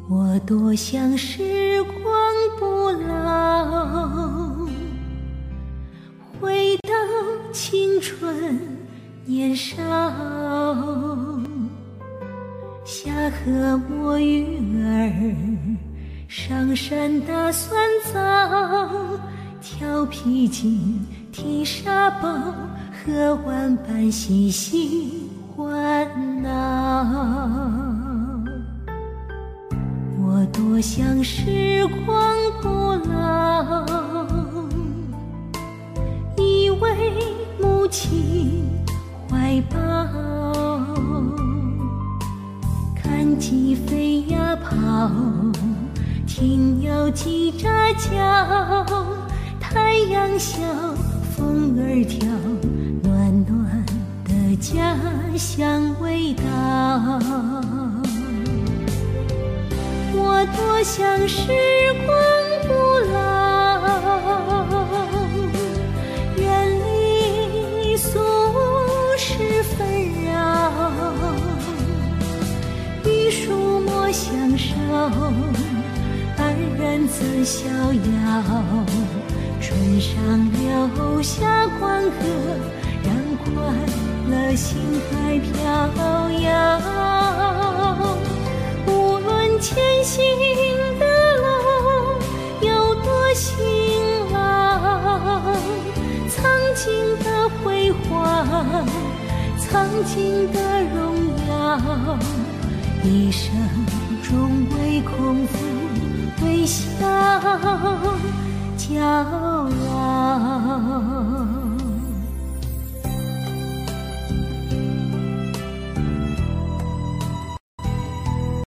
我多想时光不老，回到青春年少，下河摸鱼儿，上山打酸枣，跳皮筋踢沙包，喝完伴嬉戏欢闹。我多想时光不老，依偎母亲怀抱，看鸡飞呀跑，听鸟叽喳叫，太阳笑，风儿跳，暖暖的家乡味道。我多想时光不老，远离俗世纷扰，与树莫相守，安然自逍遥。春上留下光河，让快乐心海飘摇。无论前行的路有多辛劳，曾经的辉煌，曾经的荣耀，一生中唯空负微笑。